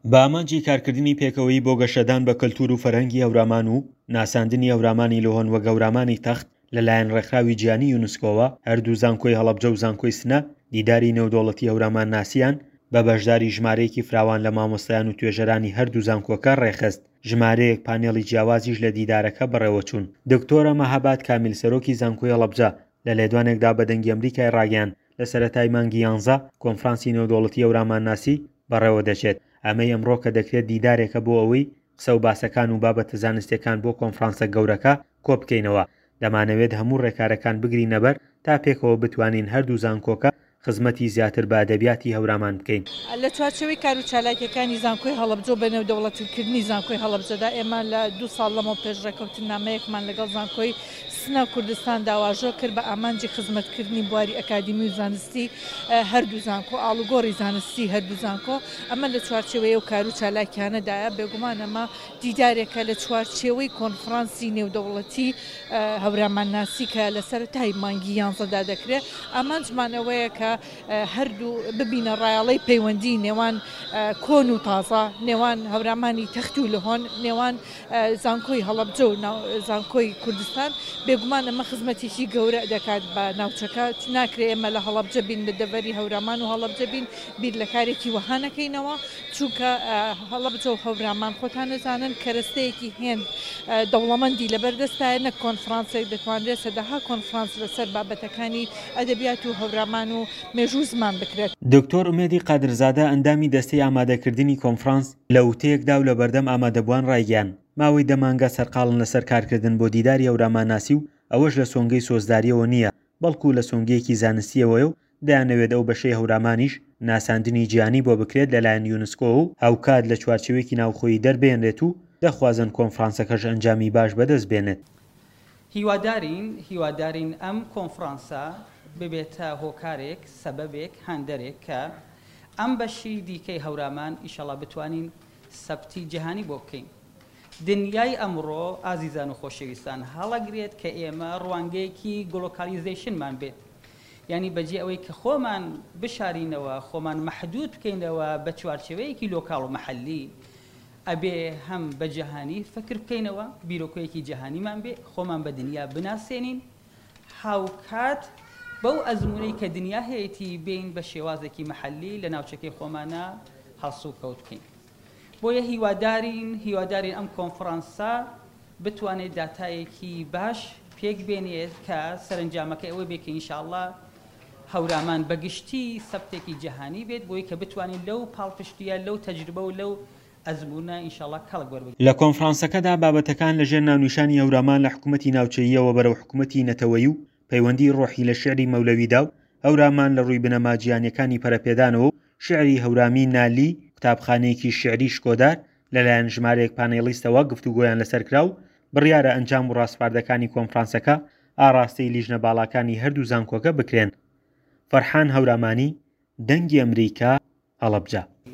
بە ئامانجی کارکردنی پێکەوەی بۆ گەشەدان بە کەلتور و فەرهەنگی هەورامان و ناساندنی هەورامانی لۆهۆن وە گەورامانی تەخت لەلایەن ڕێکخراوی جیهانی یونسکۆوە، هەردوو زانکۆی هەڵەبجە و زانکۆی سنە دیداری نێودەوڵەتی هەورامان ناسیان بە بەشداری ژمارەیەکی فراوان لە مامۆستایان و توێژەرانی هەردوو زانکۆکە ڕێخست. ژمارەیەک پانێڵی جیاوازیش لە دیدارەکە بەڕێوەچوون. دکتۆرە مەهاباد کامیل سەرۆکی زانکۆی هەڵەبجە لە لێدوانێکدا بە دەنگی ئەمریکای ڕاگەیاند لە سەرەتای مانگی 11 کۆنفرانسی نێودەوڵەتی هەورامان ناسی بەڕێوە دەچێت. ئەمەی ئەمڕۆ کە دەکرێت دیدارێکە بۆ ئەوەی قسە و باسەکان و بابەتە زانستیەکان بۆ کۆنفرانسە گەورەکە کۆبکەینەوە. دەمانەوێت هەموو ڕێکارەکان بگرینە بەر تا پێکەوە بتوانین هەردوو زانکۆکە خزمەتی زیاتر بە ئەدەبیاتی هەورامان بکەین. لە چوارچەوەی کار و چالاکیەکانی زانکۆی هەڵەبجە بە نێودەوڵەتیکردنی زانکۆی هەڵەبجەدا ئێمە لە 2 ساڵ لەمەوە پێش ڕێکەوتنامەیەکمان لەگەڵ زانکۆی سنە کوردستان داواژۆ کرد بە ئامانجی خزمەتکردنی بواری ئەکادیمی و زانستی هەردوو زانکۆ، ئاڵوگۆڕی زانستی هەردوو زانکۆ. ئەمە لە چوارچەوەی و کار و چالاکیانەدایە بێگومان ئەمە دیدارێکە لە چوارچێوەی کۆنفرانسی نێودەوڵەتی هەورامان ناسی کە لە سەرەتای مانگی 11دا دەکرێت. ئامانجمانەوەیە کە هەردوو ببینە ڕایاڵەی پەیوەندی نێوان کۆن و تازە، نێوان هەورامانی تەخت و لەهۆن، نێوان زانکۆی هەڵەبجە و زانکۆی کوردستان. بێگومان ئەمە خزمەتێکی گەورە دەکات بە ناوچەکە. ناکرێت ئێمە لە هەڵەبجە بین لە دەڤەری هەورامان و هەڵەبجە بین بیر لە کارێکی وەها نەکەینەوە، چونکە هەڵەبجە و هەورامان خۆتان نەزانن کەرەستەیەکی هێند دەوڵەمەندی لەبەردەستایە، نەک کۆنفرانسێک دەتوانرێت سەدەها کۆنفرانس لەسەر بابەتەکانی ئەدەبیات و هەورامان و مێژوو زمان بکرێت. دکتۆر ئومێدی قادرزادە ئەندامی دەستەی ئامادەکردنی کۆنفرانس لە وتەیەکدا و لە بەردەم ئامادەبووان ڕایگەیاند ماوەی دەمانگە سەرقاڵن لەسەر کارکردن بۆ دیداری هەورامان ناسی و ئەوەش لە سۆنگەی سۆزداریەوە نییە، بەڵکو لە سۆنگەیەکی زانستیەوەیە و دەیانەوێت ئەو بەشەی هەورامانیش ناساندنی جیهانی بۆ بکرێت لەلایەن یونسکۆ و هاوکات لە چوارچێوەیەکی ناوخۆیی دەربێنرێت و دەخوازن کۆنفرانسەکەش ئەنجامی باش بەدەست بێنێت. هیوادارین ئەم کۆنفرانسە ببێتە هۆکارێک سەبەبێک هەندەرێک کە ئەم بەشی دیکەی هەورامان ئیشەڵا بتوانین سەبتی جیهانی بۆ بکەین. دنیای ئەمڕۆ ئازیزان و خۆشەویستان هەڵەگرێت کە ئێمە ڕوانگەیەکی گلۆکالیزیشنمان بێت، یعنی بەجێ ئەوەی کە خۆمان بشارینەوە، خۆمان مەحدود بکەینەوە بە چوارچێوەیەکی لۆکاڵ و مەحەلی، ئەبێ هەم بە جیهانی فکر بکەینەوە، بیرۆکۆیەکی جیهانیمان بێ، خۆمان بە دنیا بناسێنین، هاوکات بەو ئەزمونەی کە دنیا هەیەی بین بە شێوازێکی مەحەلی لە ناوچەکەی خۆمانە هەڵسو کەوت بکەین. بۆیە هیوادارین ئەم کۆنفرانسە بتوانێت داتایەکی باش پێک بێنێت کە سەرنجامەکە ئەوە بێت کە ئینشاءڵڵا هەورامان بەگشتی سەبتێکی جیهانی بێت، بۆی کە بتوانین لەو پاڵپشتیە لەو تەجربە و لەو ئەزمونە ئینشاءڵڵا کەڵک وەربگرین. لە کۆنفرانسەکەدا بابەتەکان لەژێر ناونیشانی هەورامان لە حکوومەتی ناوچەییەوە بەرەو حکوومەتی نەتەوەیی و پەیوەندی ڕۆحی لە شێعری مەولەویدا و هەورامان لە ڕووی بنەما جیهانیەکانی پەرەپێدانەوە و شێعری هەورامی نالی قوتابخانەیەکی شێعری شکۆدار لەلایەن ژمارەیەک پانێلیستەوە گفتوگۆیان لەسەر کرا و بڕیارە ئەنجام و ڕاستپاردەکانی کۆنفرانسەکە ئاڕاستەی لیژنە باڵاکانی هەردوو زانکۆکە بکرێن. فەرحان هەورامانی، دەنگی ئەمریکا، هەڵەبجە.